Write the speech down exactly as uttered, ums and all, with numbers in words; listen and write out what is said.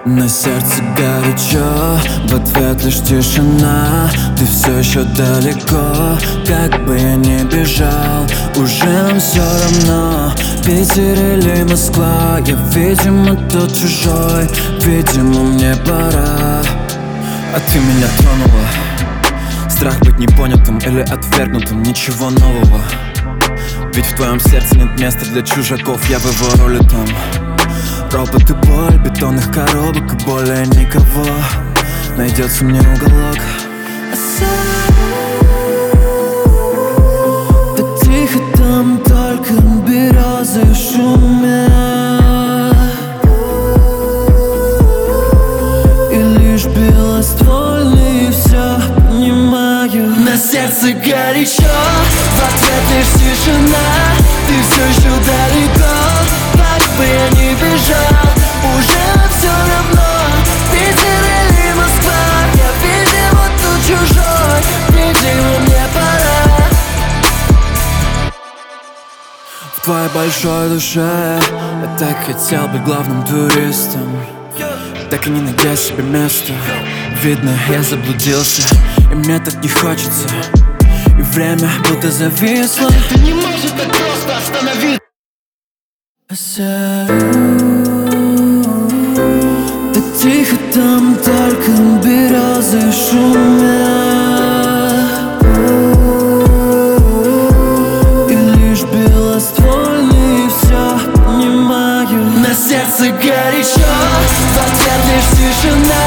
На сердце горячо, в ответ лишь тишина. Ты все еще далеко, как бы я ни бежал, уже нам все равно. Питер или Москва, я, видимо, тут чужой, видимо, мне пора. А ты меня тронула. Страх быть непонятым или отвергнутым, ничего нового. Ведь в твоем сердце нет места для чужаков, я в его роли там. Робот и боль, бетонных коробок и более никого. Найдется мне уголок. Так тихо там, только березы шумят, и лишь белоствольные все понимаю. На сердце горячо, в ответ лишь тишина. Ты все еще далеко, как бы я ни бежал, уже все равно. Питер или Москва, я, видимо, тут чужой, видимо, мне пора. В твоей большой душе я так хотел быть главным туристом, так и не найдя себе места. Видно, я заблудился, и мне так не хочется, и время будто зависло. Ты не можешь так просто остановиться. Так тихо там, только березы шумят, и лишь белоствольные все понимаю. На сердце горячо, в ответ лишь тишина.